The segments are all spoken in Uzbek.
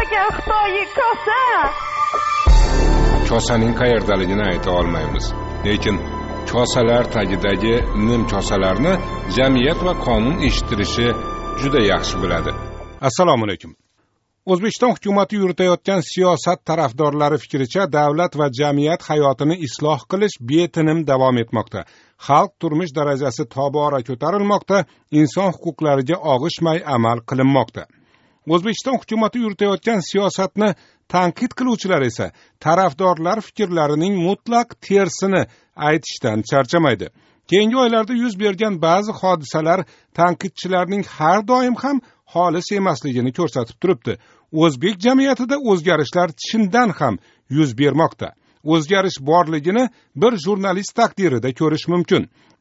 ekan Xitoy kosa. Kosaning qayerdaligini ayta olmaymiz. Lekin kosalar tagidagi nim kosalarni jamiyat va qonun eshittirishi juda yaxshi biladi. Assalomu alaykum. O'zbekiston hukumatı yuritayotgan siyosat tarafdorlari fikricha davlat va jamiyat hayotini isloh qilish betinim davom etmoqda. Xalq turmush darajasi tobora ko'tarilmoqda, inson huquqlariga og'ishmay amal qilinmoqda. O'zbekiston hukumatı yuritayotgan siyosatni tanqid qiluvchilar esa tarafdorlar fikrlarining mutlaq tersini aytishdan charchamaydi. Keyingi oylarda yuz bergan ba'zi hodisalar tanqidchilarning har doim ham xolis emasligini ko'rsatib turibdi. O'zbek jamiyatida o'zgarishlar chindan ham yuz bermoqda. O'zgarish borligini bir jurnalist taqdirida ko'rish mumkin.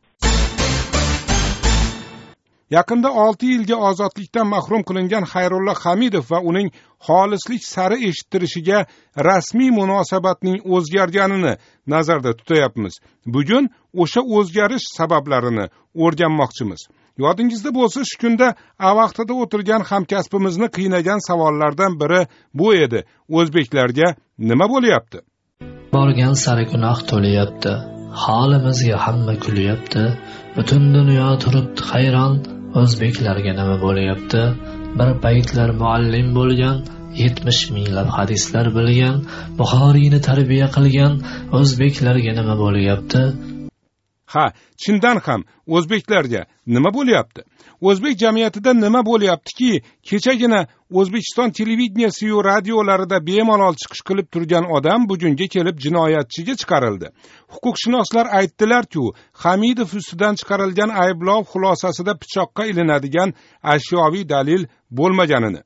Yaqinda 6 yilga ozodlikdan mahrum qilingan Xayrulla Hamidov va uning xolislik sari eshittirishiga rasmiy munosabatning o'zgarganini nazarda tutayapmiz. Bugun o'sha o'zgarish sabablarini o'rganmoqchimiz. Yodingizda bo'lsa, shu kunda vaqtida o'tirgan hamkasbimizni qiynagan savollardan biri bu edi. O'zbeklarga nima bo'lyapti? Borgan sari gunoh to'layapti. Holimizga hamma kulyapti. Butun dunyo turibdi hayron. O'zbeklarga nima bo'lyapti? Bir paytlar muallim bo'lgan, 70 minglab hadislar bilgan, Buxoriyni tarbiya qilgan o'zbeklarga nima bo'lyapti? Ha, chindan ham o'zbeklarga nima bo'lyapti? O'zbek jamiyatida nima bo'lyaptiki, kechagina O'zbekiston televideniyasi va radiolarida bemalol chiqish qilib turgan odam bugunga kelib jinoyatchiga chiqarildi. Huquqshunoslar aytdilar-ku, Hamidov ustidan chiqarilgan ayblov xulosasida pichoqqa ilinadigan ashyoviy dalil bo'lmaganini.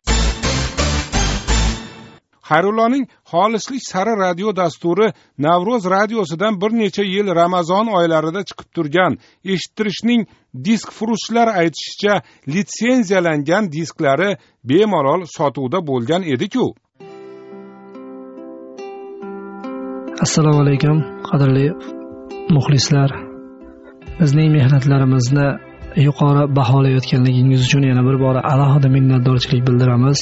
Xayrullaning xolislik sari radio dasturi Navro'z radiosidan bir necha yil Ramazon oylarida chiqib turgan, eshittirishning disk furushchilar aytishicha litsenziyalangan disklari bemalol sotuvda bo'lgan edi-ku. Assalomu alaykum, qadrli muxlislar. Bizning mehnatlarimizni yuqori baholayotganligingiz uchun yana bir bora alohida minnatdorchilik bildiramiz.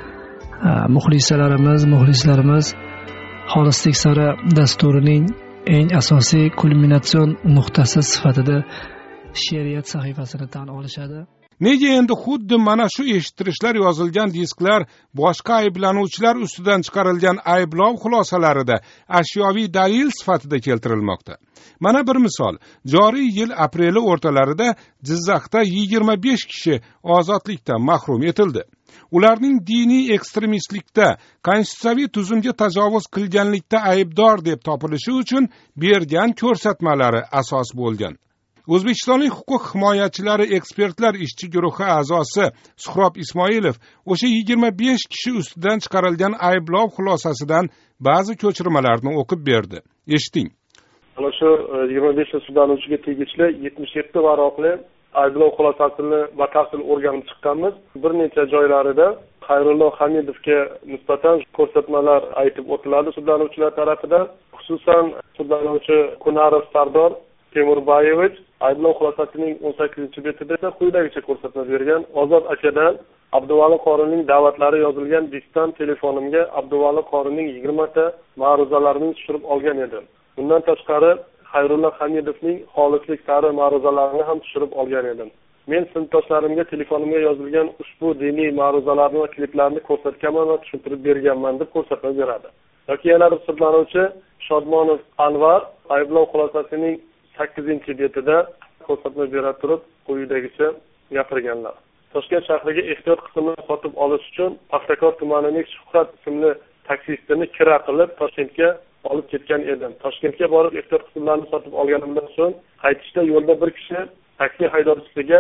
Muxlislarimiz xolislik sari dasturining eng asosiy kulminatsion nuqtasi sifatida she'riyat sahifasini tan olishadi. Nega endi xuddi mana shu eshittirishlar yozilgan disklar boshqa ayblanuvchilar ustidan chiqarilgan ayblov xulosalarida ashyoviy dalil sifatida keltirilmoqda? Mana bir misol. Joriy yil apreli o'rtalarida Jizzaxda 25 kishi ozodlikdan mahrum etildi. Ularning diniy ekstremistlikda, konstitutsiyaviy tuzumga tajovuz qilganlikda aybdor deb topilishi uchun bergan ko'rsatmalari asos bo'lgan. O'zbekistonlik huquq himoyachilari ekspertlar ishchi guruhi a'zosi Suhrob Ismoilov o'sha 25 kishi ustidan chiqarilgan ayblov xulosasidan ba'zi ko'chirmalarni o'qib berdi. Eshiting. Ana shu 25 sudlanuvchiga tegishli 77 varaqli ayblov xulosasini batafsil o'rganib chiqqanmiz. Bir necha joylarida Xayrulla Hamidovga nisbatan ko'rsatmalar aytib o'tiladi sudlanuvchilar tarafidan. Xususan sudlanuvchi Kunarov Sardor Temurbayevich ayblov xulosasining 18-betida esa quyidagicha ko'rsatma bergan. Ozod akadan Abduvali qorining da'vatlari yozilgan diskdan telefonimga Abduvali qorining 20 ta ma'ruzalarini tushirib olgan edim. Bundan tashqari Xayrulla Hamidovning xolislik sari ma'ruzalarini ham tushirib olgan edim. Men sinfdoshlarimga telefonimga yozilgan ushbu diniy ma'ruzalarni va kliplarni ko'rsatganman va tushuntirib berganman deb ko'rsatma beradi. Yoki yana bir sudlanuvchi Shodmonov Anvar ayblov xulosasining 8-betida ko'rsatma bera turib quyidagicha gapirganlar. Toshkent shahriga ehtiyot qismini sotib olish uchun Paxtakor tumanining Shuhrat ismli taksistini kira qilib Toshkentga olib ketgan edim. Toshkentga borib ehtiyot qismlarini sotib olganimdan so'ng qaytishda yo'lda bir kishi taksi haydovchisiga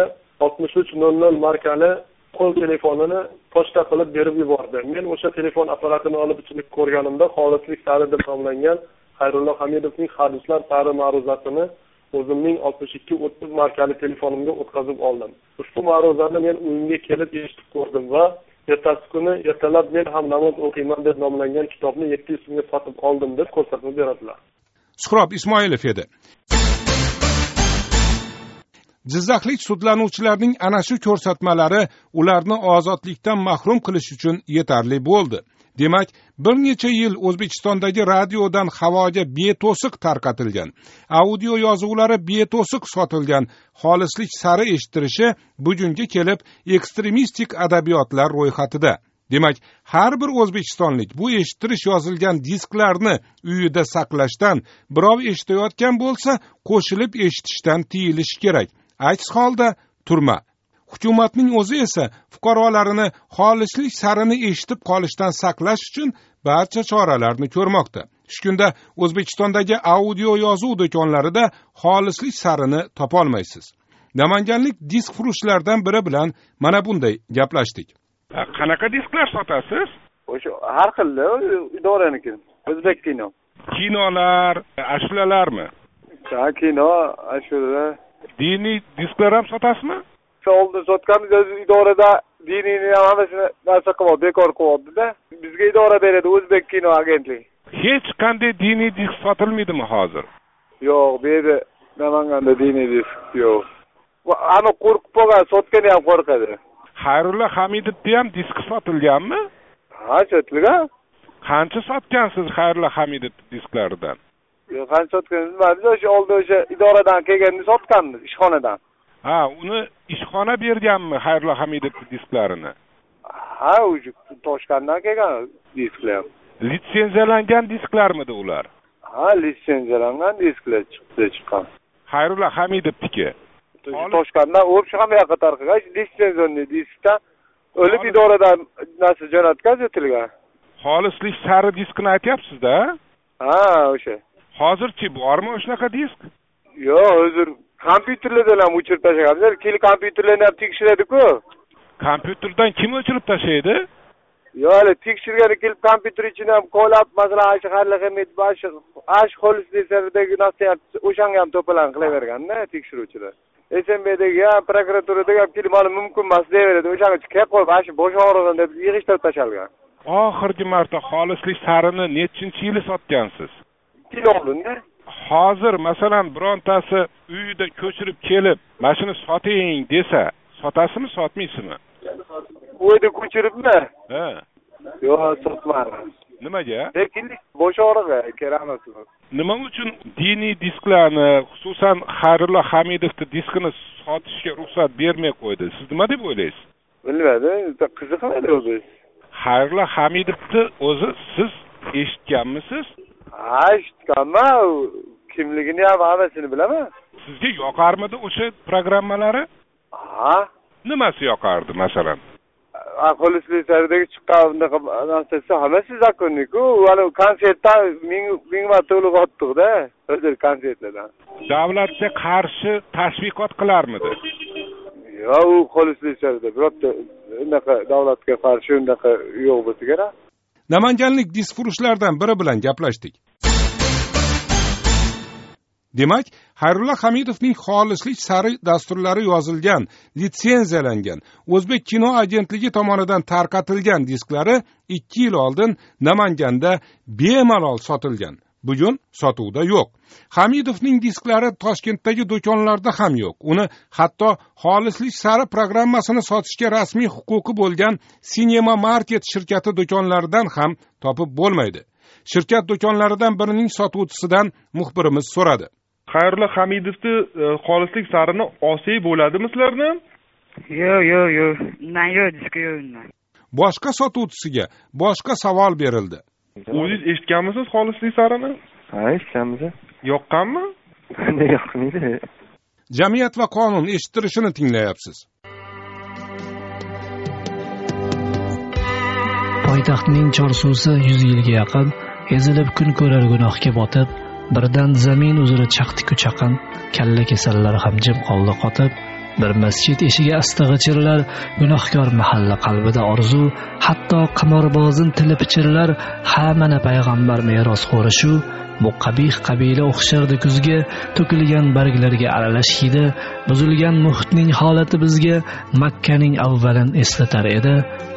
6300 markali qo'l telefonini pochta qilib berib yubordi. Men o'sha telefon apparatini olib ichib ko'rganimda xolislik sari deb nomlangan Xayrulla Hamidovning hadislar sari ma'ruzasini o'zimning 6230 markali telefonimga o'tkazib oldim. Ushbu ma'ruzani men uyimga kelib eshitib ko'rdim va ertasi kuni ertalab men ham namoz o'qiyman deb nomlangan kitobni 700 so'mga sotib oldim deb ko'rsatma beradilar. Suhrob Ismoilov edi. Jizzaxlik sudlanuvchilarning ana shu ko'rsatmalari ularni ozodlikdan mahrum qilish uchun yetarli bo'ldi. Demak, bir necha yil O'zbekistondagi radiodan havoga beto'siq tarqatilgan, audio yozuvlari beto'siq sotilgan xolislik sari eshittirishi bugunga kelib ekstremistik adabiyotlar ro'yxatida. Demak, har bir o'zbekistonlik bu eshittirish yozilgan disklarni uyida saqlashdan, birov eshitayotgan bo'lsa, qo'shilib eshitishdan tiyilishi kerak. Aks holda turma. Hukumatning o'zi esa fuqarolarini xolislik sarini eshitib qolishdan saqlash uchun barcha choralarni ko'rmoqda. Shunda O'zbekistondagi audio yozuv do'konlarida xolislik sarini topolmaysiz. Namanganlik disk furushlardan biri bilan mana bunday gaplashdik. Qanaqa disklar sotasiz? O'sha har xil idoraniki. O'zbek kino. Kinolar, ashulalarmi? Ha, kino, ashula. Diniy disklar ham sotasizmi? Oldin sotganmiz, o'z idorada diniyni hammasini narsa qilib, bekor qilyapti-da. Bizga idora beradi O'zbek kino agentligi. Hech qanday diniy disk sotilmaydimi hozir? Yo'q, bu yerda Namanganda diniy disk yo'q. Ani qo'rqib qolgan, sotgani ham qo'rqadi. Xayrulla Hamidovning ham diski sotilganmi? Ha, sotilgan. Qancha sotgansiz Xayrulla Hamidov disklaridan? Yo'q, qancha sotganimiz biz o'sha oldin o'sha idoradan kelganini sotganmiz, ishxonadan. Ha, uni ishxona berganmi Xayrulla Hamidov disklarini? Ha, o'sha Toshkentdan kelgan disklar. Litsenziyalangan disklarmidi ular? Ha, litsenziyalangan disklar chiqqan. Xayrulla Hamidovniki. Toshkentdan o'rib chiqamay qatorga litsenziyalangan diskdan o'lib idoradan narsa jo'natkazilgan. Xolislik sari diskni aytyapsiz-da? Ha, o'sha. Hozirchi bormi o'shanaqa disk? Yo'q, hozir kompyuterlardan ham o'chirib tashlaganlar. Keyin kompyuterlarni ham tekshiradi-ku. Kompyuterdan kim o'chirib tashlaydi? Yo'q, tekshirgani kelib kompyuter ichini ham qo'lab, masalan, ashxarlar hamid ash xolislikdagi narsa o'shanga ham to'polon qilaverganda tekshiruvchilar. SMBdagi ham prokuraturadagi ham kelib mana mumkin emas deyaveradi. O'shanga kelib qo'yib, ash bosh og'rig'ini deb yig'ishtirib tashalgan. Oxirgi marta xolislik sarini nechinchi yili sotgansiz? 2 yil oldin-da. Hozir masalan birontasi uyida ko'chirib kelib, mashina soting desa, sotasizmi, sotmaysizmi? Uyda ko'chiribmi? Ha. Yo'q, sotmadim. Nimaga? Lekin bosh og'rig'i kerakmas. Nima uchun diniy disklarni, xususan Xayrulla Hamidovning diskini sotishga ruxsat bermay qo'ydi? Siz nima deb o'ylaysiz? Bilmadim, qiziqmadi o'zi. Xayrulla Hamidovni o'zi siz eshitganmisiz? Ha, eshitganman. Kimligini ham hammasini bilaman. Sizga yoqarmidi o'sha programmalari? Ha. Nimasi yoqardi masalan? Xolislik saridagi chiqqan narsasi hammasi zakonniku. Ana konsertdan ming marta to'liq otdiq-da, o'zil konsertlardan. Davlatga qarshi tashviqot qilarmidi? Yo'q, u xolislik sarida birorta unaqa davlatga qarshi unaqa yo'q bo'lsa kerak. Namanganlik diskfurushlardan biri bilan gaplashdik. Demak, Xayrulla Hamidovning xolislik sari dasturlari yozilgan, litsenziyalangan, O'zbek kino agentligi tomonidan tarqatilgan disklari 2 yil oldin Namanganda bemalol sotilgan. Bugun sotuvda yo'q. Hamidovning disklari Toshkentdagi do'konlarda ham yo'q. Uni hatto xolislik sari programmasini sotishga rasmiy huquqi bo'lgan Cinema Market shirkati do'konlaridan ham topib bo'lmaydi. Shirkat do'konlaridan birining sotuvchisidan muxbirimiz so'radi. Xayrulla Hamidovni xolislik sarini olsak bo'ladimi sizlarni? Yo'q. Undan yo'q, diski yo'q undan. Boshqa sotuvchisiga boshqa savol berildi. O'zingiz eshitganmisiz xolislik sarini? Ha, eshitganmiz. Yoqqanmi? Nega yoqmaydi? Jamiyat va qonun eshittirishini tinglayapsiz. Poytaxtning Chorsusi 100 yilga yaqin ezilib kun ko'rar gunohga botib, birdan zamin uzra chaqdi-ku chaqin, kalla kasallar ham jim qoldi qotib, bir masjid eshigi asta g'ichirlar, gunohkor mahalla qalbida orzu, hatto qimorbozin tili pichirlar, ha mana payg'ambar meros xo'rishu, bu qabih qabila o'xshardi kuzga, to'kilgan barglarga aralash hidi, buzilgan muhitning holati bizga Makkaning avvalin eslatar edi,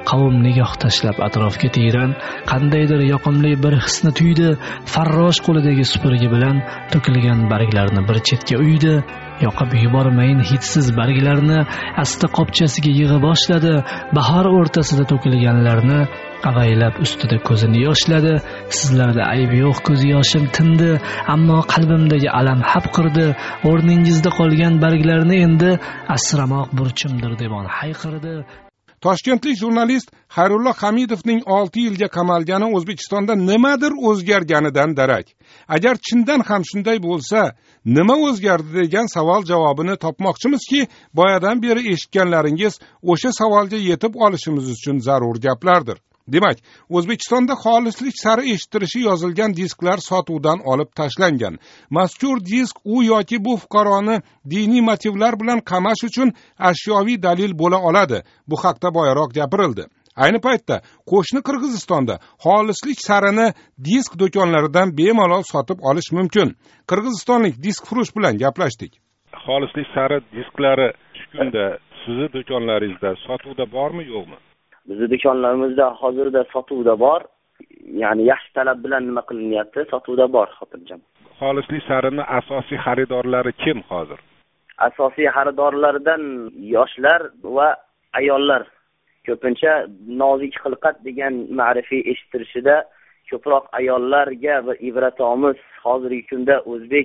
qavm nigoh tashlab atrofga teran, qandaydir yoqimli bir hisni tuydi. Farrosh qo'lidagi supurgi bilan to'kilgan barglarni bir chetga uydi. Yoqib yubormayin hidsiz barglarni asta qopchasiga yig'i boshladi. Bahor o'rtasida to'kilganlarni avaylab ustida ko'zini yoshladi. Sizlarda ayb yo'q, ko'z yoshim tindi, ammo qalbimdagi alam hapqirdi. O'rningizda qolgan barglarni endi asramoq burchimdir deb hayqirdi. Toshkentlik jurnalist Xayrullo Hamidovning 6 yilga qamalgani O'zbekistonda nimadir o'zgarganidan darak. Agar chindan ham shunday bo'lsa, nima o'zgardi degan savol javobini topmoqchimizki, boyadan beri eshitganlaringiz o'sha savolga yetib olishimiz uchun zarur gaplardir. Demak, O'zbekistonda xolislik sari eshittirishi yozilgan disklar sotuvdan olib tashlangan. Mazkur disk u yoki bu fuqaroni diniy motivlar bilan qamash uchun ashyoviy dalil bo'la oladi. Bu haqda boyaroq gapirildi. Ayni paytda qo'shni Qirg'izistonda xolislik sarini disk do'konlaridan bemalol sotib olish mumkin. Qirg'izistonlik diskfurush bilan gaplashdik. Xolislik sari disklari shu kunda sizni do'konlaringizda sotuvda bormi, yo'qmi? Bizning do'konlarimizda hozirda sotuvda bor. Ya'ni yaxshi talab bilan nima qilinyapti? Sotuvda bor, xotirjam. Xolislik sarini asosiy xaridorlari kim hozir? Asosiy xaridorlaridan yoshlar va ayollar. Ko'pincha nozik xilqat degan ma'rifiy eshittirishida ko'proq ayollarga va ibratomiz hozirgi kunda o'zbek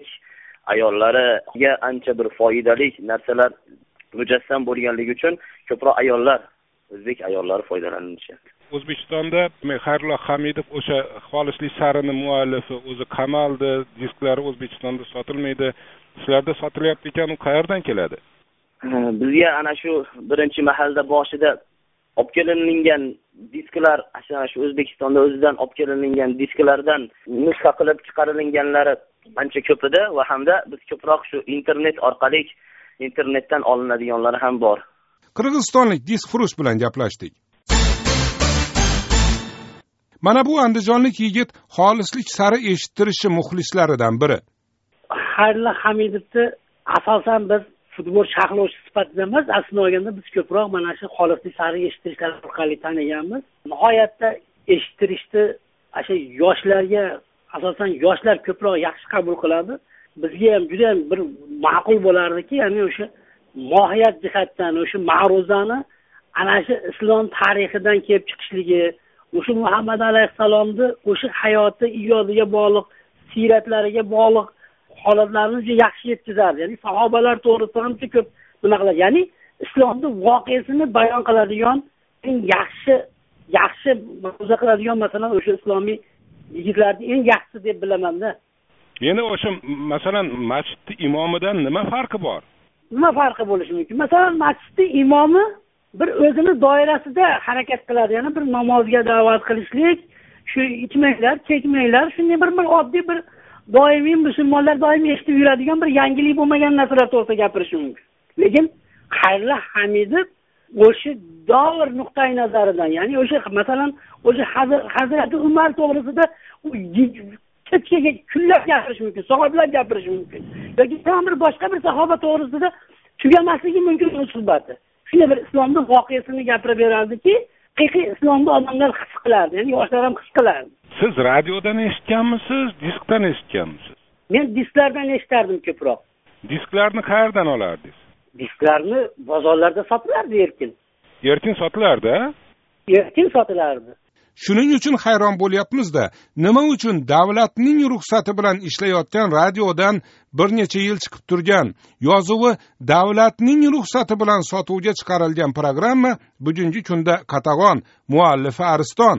ayollariga ancha bir foydali narsalar mujassam bo'lganligi uchun ko'proq ayollar, o'zbek ayollari foydalanishyapti. O'zbekistonda Xayrullo Hamidov o'sha xolislik sarini muallifi o'zi qamaldi, disklari O'zbekistonda sotilmaydi. Sizlarda sotilyapti ekan, u qayerdan keladi? Bizga ana shu birinchi mahalda boshida olib kelingan disklar, ana shu O'zbekistonda o'zidan olib kelingan disklardan nusxa qilib chiqarilganlari ancha ko'p edi va hamda biz ko'proq shu internet orqali internetdan olinadiganlari ham bor. Qirg'izistonlik diskfurush bilan gaplashdik. Mana bu andijonlik yigit xolislik sari eshittirishi muxlislaridan biri. Xayrullo Hamidovni asosan biz futbol sharhlovchi sifatida emas, aslida olganda biz ko'proq mana shu xolislik sari eshittirishlar orqali taniganmiz. Nihoyatda eshittirishni o'sha yoshlarga, asosan yoshlar ko'proq yaxshi qabul qiladi. Bizga ham juda ham bir ma'qul bo'lardiki, ya'ni o'sha mohiyat jihatdan o'sha ma'ruzani ana shu islom tarixidan kelib chiqishligi, o'sha Muhammad alayhissalomni o'sha hayoti, ijodiga bog'liq, siyratlariga bog'liq holatlarni juda yaxshi yetkazardi. Ya'ni sahobalar to'g'risida ham juda ko'p nima qiladi. Ya'ni islomning voqeasini bayon qiladigan eng yaxshi ma'ruza qiladigan masalan o'sha islomiy yigitlarning eng yaxshisi deb bilaman-da. Endi o'sha masalan masjidning imomidan nima farqi bor? Nima farqi bo'lishi mumkin? Masalan, masjidning imomi bir o'zini doirasida harakat qiladi. Ya'ni bir namozga da'vat qilishlik, shu ichmanglar, chekmanglar, shunday bir oddiy bir doimiy musulmonlar doimiy eshitib yuradigan bir yangilik bo'lmagan narsalar to'g'risida gapirishi mumkin. Lekin Xayrullo Hamidov o'sha davr nuqtai nazaridan, ya'ni o'sha masalan o'sha Hazrati Umar to'g'risida u kechaga kunlab gapirish mumkin, sahobalar gapirish mumkin. Yoki bir boshqa bir sahoba to'g'risida tugamasligi mumkin o'z suhbati. Shunday bir islomning voqeasini gapirib berardiki, haqiqiy islomni odamlar his qilardi, ya'ni yoshlar ham his qilardi. Siz radiodan eshitganmisiz, diskdan eshitganmisiz? Men disklardan eshitardim ko'proq. Disklarni qayerdan olardingiz? Disklarni bozorlarda sotilardi erkin. Erkin sotilardi? Erkin sotilardi. Shuning uchun hayron bo'lyapmiz-da, nima uchun davlatning ruxsati bilan ishlayotgan radiodan bir necha yil chiqib turgan, yozuvi davlatning ruxsati bilan sotuvga chiqarilgan programma bugungi kunda qatag'on, muallifi Ariston.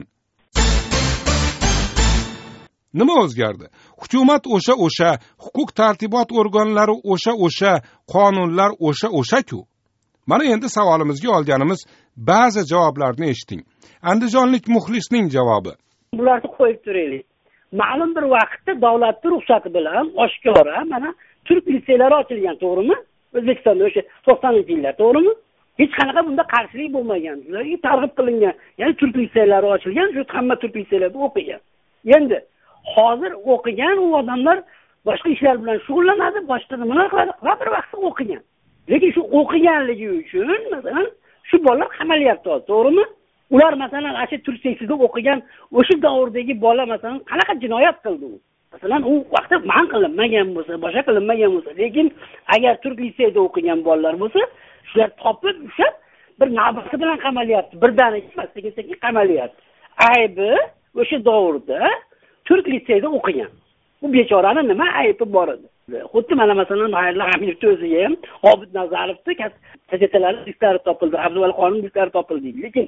Nima o'zgardi? Hukumat o'sha, huquq tartibot organlari o'sha, qonunlar o'sha-ku. Mana endi savolimizga olganimiz ba'zi javoblarni eshiting. Andijonlik muxlisning javobi. Bularni qo'yib turaylik. Ma'lum bir vaqtda davlatning ruxsati bilan oshkora mana turk litseylari ochilgan, to'g'rimi? O'zbekistonda o'sha 90-yillar, to'g'rimi? Hech qanaqa bunda qarshilik bo'lmagan. Ularga targ'ib qilingan. Ya'ni turk litseylari ochilgan, shu hamma turk litseylarida o'qigan. Endi hozir o'qigan u odamlar boshqa ishlar bilan shug'ullanadi, boshqa nimalar qiladi, va bir vaqtda o'qigan. Lekin shu o'qiganligi uchun masalan shu bolalar qamalyapti, to'g'rimi? ular masalan ana turk seksida o'qigan o'sha davrdagi bola masalan qanaqa jinoyat qildi u? Masalan, u vaqtda man qilinmagan bo'lsa, boshqa qilinmagan bo'lsa, lekin agar turk liseyda o'qigan bolalar bo'lsa, shular topib ushlab bir navbati bilan qamalyapti. Birdaniga emas, sekin qamalyapti. Aybi o'sha davrda turk liseyda o'qigan. Bu bechorani nima aybi bor edi? Xuddi mana masalan Xayrullo Hamidovning o'ziga ham Obid Nazarovning gazetalari disklari topildi, Abduvali Qonun disklari topildi. Lekin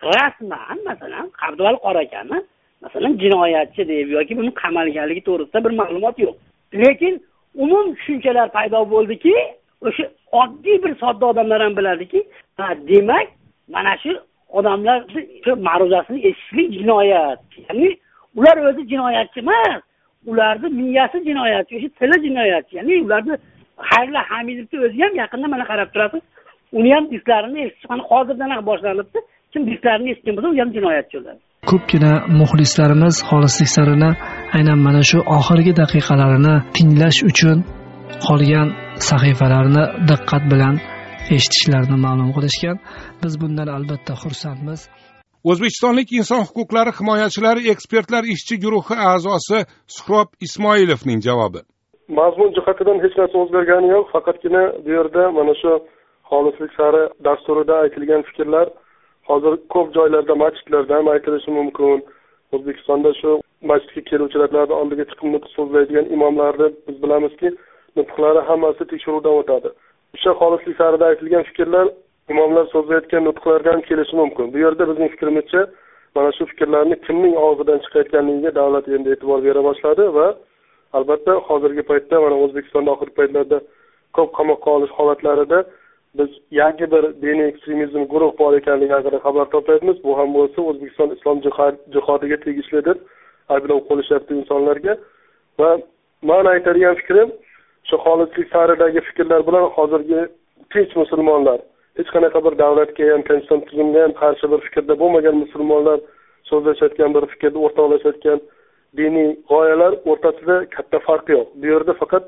rasman masalan Abduvali Qora akani masalan jinoyatchi deb yoki buni qamalganligi to'g'risida bir ma'lumot yo'q. Lekin umum tushunchalar paydo bo'ldiki, o'sha oddiy bir sodda odamlar ham biladiki, demak, mana shu odamlarning shu ma'ruzasini eshitishlik jinoyat. Ya'ni ular o'zi jinoyatchi emas, ularning miyasi jinoyatchi, o'sha tili jinoyatchi. Ya'ni ularni Xayrullo Hamidovning o'zi ham yaqinda mana qarab turasiz, uni ham disklarini eshitish mana hozirdan ham boshlanibdi. Kim disklarini eshitgan bo'lsa, u ham jinoyatchi bo'ladi. Ko'pgina muxlislarimiz xolislik sarini aynan mana shu oxirgi daqiqalarini tinglash uchun qolgan sahifalarni diqqat bilan eshitishlarini ma'lum qilishgan. Biz bundan albatta xursandmiz. O'zbekistonlik inson huquqlari himoyachilari ekspertlar ishchi guruhi a'zosi Suhrob Ismoilovning javobi. Mazmun jihatidan hech narsa o'zgargani yo'q, faqatgina bu yerda mana shu xolislik sari dasturida aytilgan fikrlar hozir ko'p joylarda masjidlarda ham aytilishi mumkin. O'zbekistonda shu masjidga keluvchilarning oldiga chiqib nutq so'zlaydigan imomlarni biz bilamizki, nutqlari hammasi tekshiruvdan o'tadi. O'sha xolislik sarida aytilgan fikrlar imomlar so'zlayotgan nutqlarga ham kelishi mumkin. Bu yerda bizning fikrimizcha mana shu fikrlarni kimning og'zidan chiqayotganligiga davlat endi e'tibor bera boshladi va albatta hozirgi paytda mana O'zbekistonda oxirgi paytlarda ko'p qamoqqa olish holatlarida biz yangi bir diniy ekstremizm guruh bor ekanligi haqida xabar topyapmiz. Bu ham bo'lsa O'zbekiston islom jihodiga tegishlidir. Ayblov qo'yishyapti insonlarga va men aytadigan fikrim shu xolislik saridagi fikrlar bilan hozirgi tinch musulmonlar, hech qanaqa bir davlatga ham, konstitutsiya tuzumga ham qarshi bir fikrda bo'lmagan musulmonlar so'zlashayotgan bir fikrda o'rtoqlashayotgan diniy g'oyalar o'rtasida katta farq yo'q. Bu yerda faqat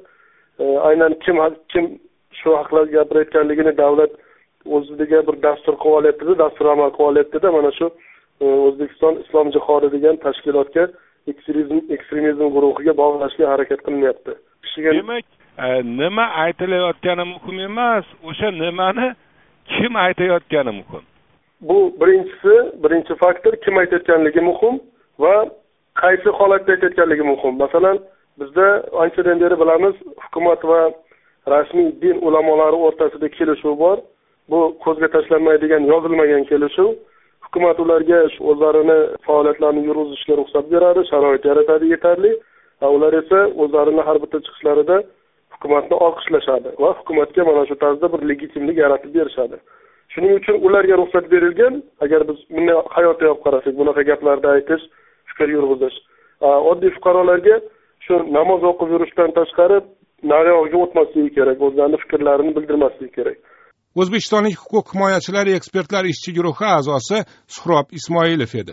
aynan kim shu haqlar gapirayotganligini davlat o'ziga bir dastur qilib olyapti, dastur amal qilib olyapti-da, mana shu O'zbekiston islom jihodi degan tashkilotga ekstremizm guruhiga bog'lashga harakat qilinyapti. Demak, nima aytilayotgani muhim emas, o'sha nimani kim aytayotgani muhim. Bu birinchi faktor, kim aytayotganligi muhim va qaysi holatda aytayotganligi muhim. Masalan, bizda anchadan beri bilamiz, hukumat va rasmiy din ulamolari o'rtasida kelishuv bor. Bu ko'zga tashlanmaydigan, yozilmagan kelishuv. Hukumat ularga o'zlarini faoliyatlarini yuritishga ruxsat beradi, sharoit yaratadi yetarli. Ular esa o'zlarini har bitta chiqishlarida hukumatni olqishlashadi va hukumatga mana shu tarzda bir legitimlik yaratib berishadi. Shuning uchun ularga ruxsat berilgan, agar biz buni hayotda olib qarasak, bunaqa gaplarda aytish, fikr yurg'izish. Oddiy fuqarolarga shu namoz o'qib yurishdan tashqari naryoqga o'tmasligi kerak, o'zlarining fikrlarini bildirmasligi kerak. O'zbekistonlik huquq himoyachilari ekspertlar ishchi guruhi a'zosi Suhrob Ismoilov edi.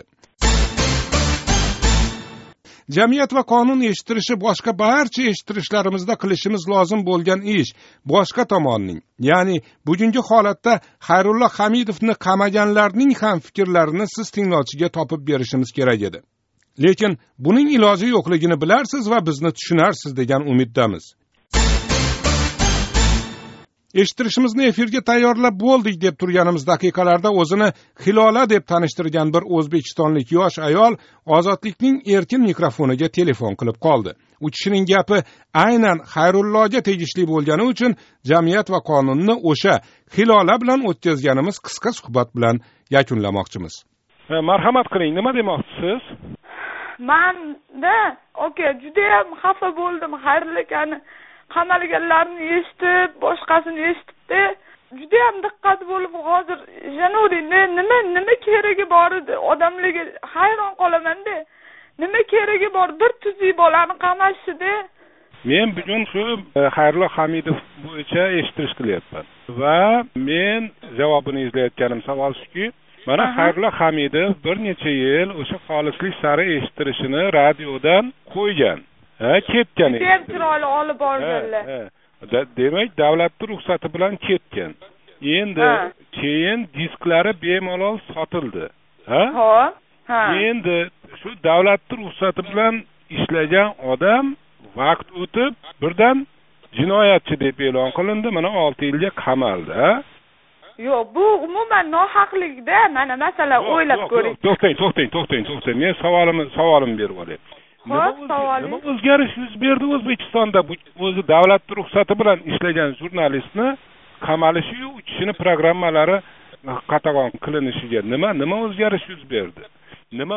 Jamiyat va qonun eshittirishi boshqa barcha eshittirishlarimizda qilishimiz lozim bo'lgan ish boshqa tomonning, ya'ni bugungi holatda Xayrullo Hamidovni qamaganlarning ham fikrlarini siz tinglovchiga topib berishimiz kerak edi. Lekin buning iloji yo'qligini bilarsiz va bizni tushunarsiz degan umiddamiz. Eshittirishimizni efirga tayyorlab bo'ldik deb turganimiz daqiqalarda o'zini Hilola deb tanishtirgan bir o'zbekistonlik yosh ayol Ozodlikning erkin mikrofoniga telefon qilib qoldi. U kishining gapi aynan Xayrulloga tegishli bo'lgani uchun jamiyat va qonunni o'sha Hilola bilan o'tkazganimiz qisqa suhbat bilan yakunlamoqchimiz. Marhamat qiling, nima demoqchisiz? Manda juda ham xafa bo'ldim. Xayrullo akani qamalganlarni eshitib, boshqasini eshitibdi. Juda ham diqqat bo'lib hozir Januri nima keragi bor edi? Odamlarga hayron qolaman-da. Nima keragi bor bir tuziy bolani qamashdi? Men bugun shu Xayrullo Hamidov bo'yicha eshittirish qilyapman. Va men javobini izlayotganim savol shuki, mana Xayrullo Hamidov bir necha yil o'sha xolislik sari eshittirishini radiodan qo'ygan. Ketgan edi. Ham chiroyli olib borganlar. Demak, davlatning ruxsati bilan ketgan. Endi keyin disklari bemalol sotildi. ha endi shu davlatni ruxsati bilan ishlagan odam vaqt o'tib birdan jinoyatchi deb e'lon qilindi, mana 6 yilga qamaldi. Yo'q, bu umuman nohaqlikda. Mana masalan o'ylab ko'ring. To'xtang. Men savolimni berib olay. Nima o'zgarish yuz berdi O'zbekistonda? Bu o'zi davlat ruxsati bilan ishlagan jurnalistni qamalishi-yu, uchishini programmalari qatag'on qilinishiga nima o'zgarish yuz berdi? Nima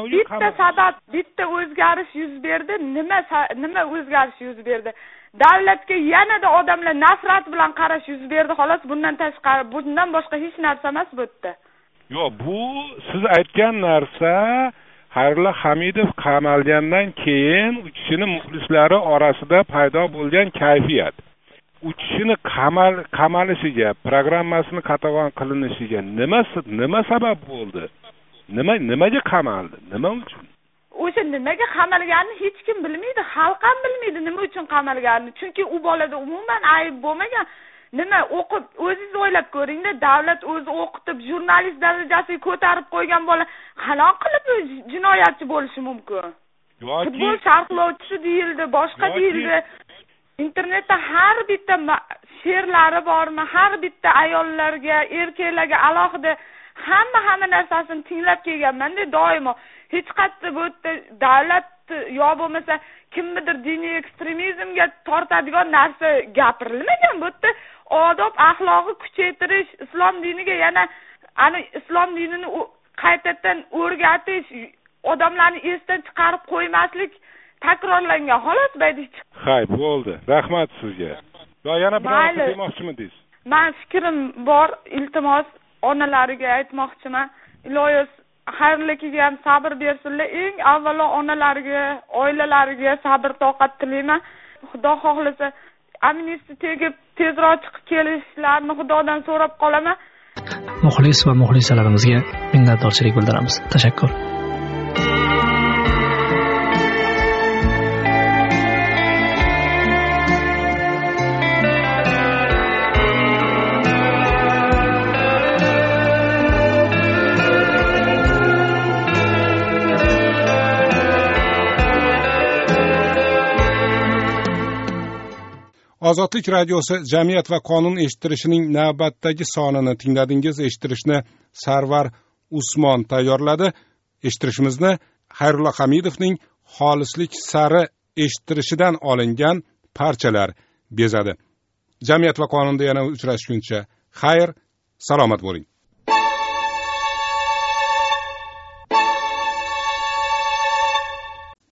bitta o'zgarish yuz berdi. Nima o'zgarish yuz berdi? Davlatga yanada odamlar nafrat bilan qarash yuz berdi. Xolos, bundan tashqari, bundan boshqa hech narsa emas bu yerda. Yo'q, bu siz aytgan narsa Xayrullo Hamidov qamalgandan keyin uchishini muxlislari orasida paydo bo'lgan kayfiyat. Uchishini qamalishiga, programmasini qatag'on qilinishiga nima sabab bo'ldi? Nimaga qamaldi? Nima uchun? O'sha nimaga qamalganini hech kim bilmaydi, xalq ham bilmaydi nima uchun qamalganini. Chunki u bolada umuman ayb bo'lmagan. Nima o'qib, o'zingiz o'ylab ko'ring-da, davlat o'zi o'qitib, jurnalist darajasiga ko'tarib qo'ygan bola qanday qilib jinoyatchi bo'lishi mumkin? Futbol sharhlovchisi deyildi, boshqa deyildi. Internetda har bitta she'rlari bormi? Har bitta ayollarga, erkaklarga alohida hamma narsasini tinglab kelganman-da doimo. Hech qatda bu yerda davlat yo bo'lmasa kimnidir diniy ekstremizmga tortadigan narsa gapirilmagan. Bu yerda odob axloqi kuchaytirish, islom diniga yana islom dinini qaytadan o'rgatish, odamlarni esdan chiqarib qo'ymaslik takrorlangan. Xolos baydi. Hay, bo'ldi. Rahmat sizga. Yo yana bir narsa demoqchimidingiz? Men fikrim bor, iltimos onalariga aytmoqchiman. Iloyim xayrligiga ham sabr bersinlar. Eng avvalo onalariga, oilalariga sabr toqat tilayman. Xudo xohlasa amnistiya tegib tezroq chiqib kelishlarini Xudodan so'rab qolaman. Muxlis va muxlisalarimizga minnatdorchilik bildiramiz. Tashakkur. Ozodlik radiosi jamiyat va qonun eshittirishining navbatdagi sonini tingladingiz. Eshittirishni Sarvar Usmon tayyorladi. Eshittirishimizni Xayrullo Hamidovning xolislik sari eshittirishidan olingan parchalar bezadi. Jamiyat va qonunda yana uchrashguncha xayr, salomat bo'ling.